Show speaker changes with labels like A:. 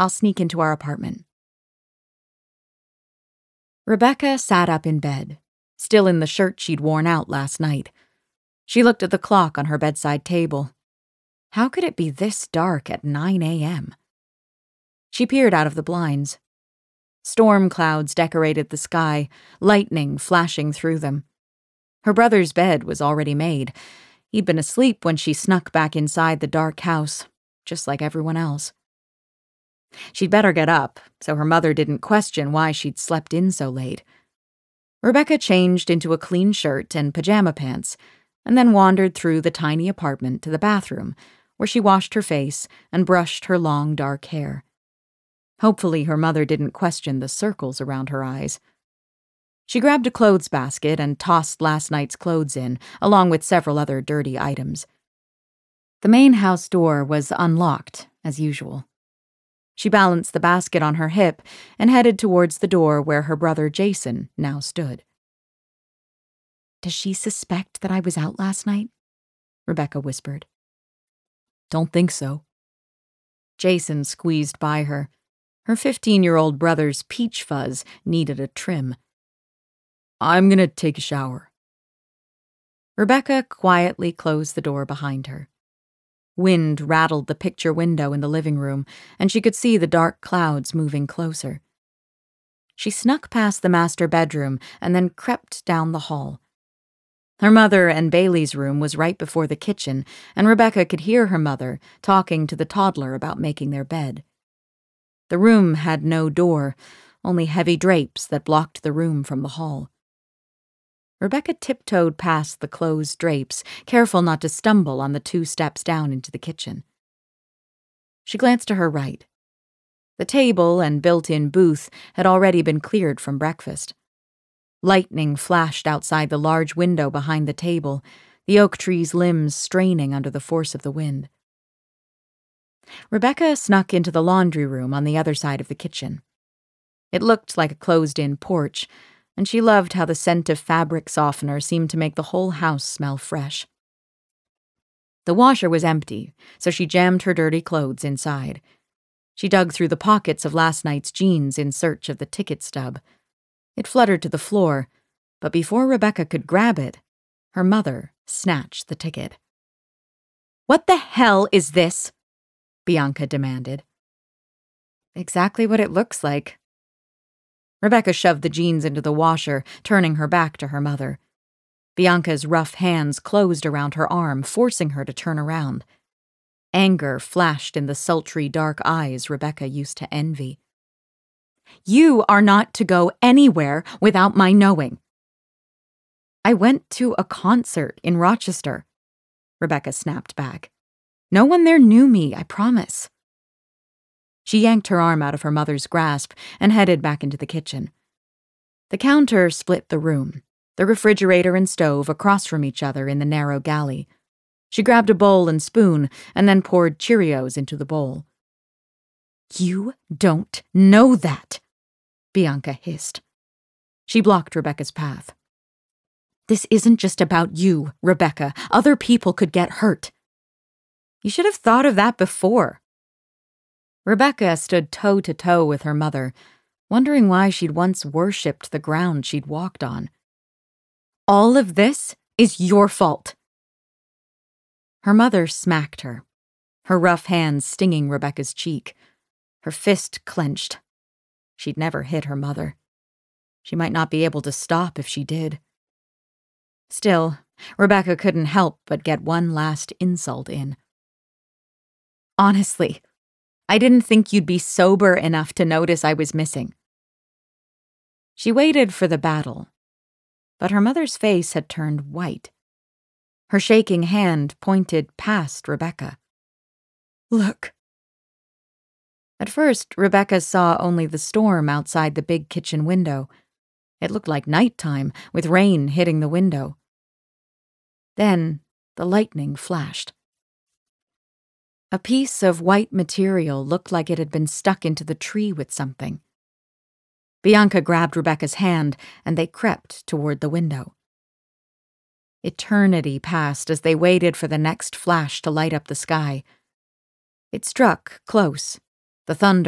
A: I'll sneak into our apartment. Rebecca sat up in bed, still in the shirt she'd worn out last night. She looked at the clock on her bedside table. How could it be this dark at 9 a.m.? She peered out of the blinds. Storm clouds decorated the sky, lightning flashing through them. Her brother's bed was already made. He'd been asleep when she snuck back inside the dark house, just like everyone else. She'd better get up, so her mother didn't question why she'd slept in so late. Rebecca changed into a clean shirt and pajama pants, and then wandered through the tiny apartment to the bathroom, where she washed her face and brushed her long dark hair. Hopefully her mother didn't question the circles around her eyes. She grabbed a clothes basket and tossed last night's clothes in, along with several other dirty items. The main house door was unlocked, as usual. She balanced the basket on her hip and headed towards the door where her brother Jason now stood. "Does she suspect that I was out last night?" Rebecca whispered. "Don't think so." Jason squeezed by her. Her 15-year-old brother's peach fuzz needed a trim. "I'm gonna take a shower." Rebecca quietly closed the door behind her. Wind rattled the picture window in the living room, and she could see the dark clouds moving closer. She snuck past the master bedroom and then crept down the hall. Her mother and Bailey's room was right before the kitchen, and Rebecca could hear her mother talking to the toddler about making their bed. The room had no door, only heavy drapes that blocked the room from the hall. Rebecca tiptoed past the closed drapes, careful not to stumble on the 2 steps down into the kitchen. She glanced to her right. The table and built-in booth had already been cleared from breakfast. Lightning flashed outside the large window behind the table, the oak tree's limbs straining under the force of the wind. Rebecca snuck into the laundry room on the other side of the kitchen. It looked like a closed-in porch, and she loved how the scent of fabric softener seemed to make the whole house smell fresh. The washer was empty, so she jammed her dirty clothes inside. She dug through the pockets of last night's jeans in search of the ticket stub. It fluttered to the floor, but before Rebecca could grab it, her mother snatched the ticket. "What the hell is this?" Bianca demanded. "Exactly what it looks like." Rebecca shoved the jeans into the washer, turning her back to her mother. Bianca's rough hands closed around her arm, forcing her to turn around. Anger flashed in the sultry dark eyes Rebecca used to envy. "You are not to go anywhere without my knowing." "I went to a concert in Rochester," Rebecca snapped back. "No one there knew me, I promise." She yanked her arm out of her mother's grasp and headed back into the kitchen. The counter split the room, the refrigerator and stove across from each other in the narrow galley. She grabbed a bowl and spoon and then poured Cheerios into the bowl. "You don't know that," Bianca hissed. She blocked Rebecca's path. "This isn't just about you, Rebecca. Other people could get hurt." "You should have thought of that before." Rebecca stood toe-to-toe with her mother, wondering why she'd once worshipped the ground she'd walked on. "All of this is your fault." Her mother smacked her, her rough hands stinging Rebecca's cheek. Her fist clenched. She'd never hit her mother. She might not be able to stop if she did. Still, Rebecca couldn't help but get one last insult in. "Honestly, I didn't think you'd be sober enough to notice I was missing." She waited for the battle, but her mother's face had turned white. Her shaking hand pointed past Rebecca. "Look." At first, Rebecca saw only the storm outside the big kitchen window. It looked like nighttime, with rain hitting the window. Then, the lightning flashed. A piece of white material looked like it had been stuck into the tree with something. Bianca grabbed Rebecca's hand, and they crept toward the window. Eternity passed as they waited for the next flash to light up the sky. It struck close, the thunder